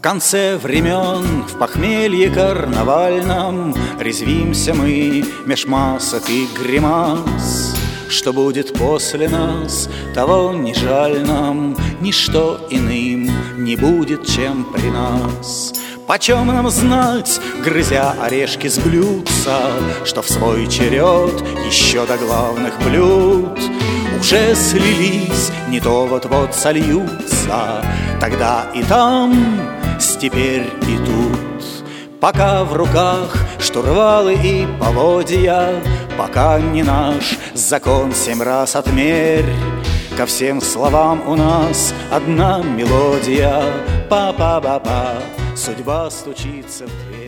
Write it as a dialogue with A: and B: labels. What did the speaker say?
A: конце времен, в похмелье карнавальном резвимся мы меж масок и гримас. Что будет после нас, того не жаль нам, ничто иным не будет, чем при нас. Почем нам знать, грызя орешки с блюдца, что в свой черед еще до главных блюд уже слились, не то вот-вот сольются, тогда и там, теперь и тут. Пока в руках штурвалы и поводья, пока не наш закон 7 раз отмерь. Ко всем словам у нас одна мелодия. Па-па-па-па, судьба стучится в дверь.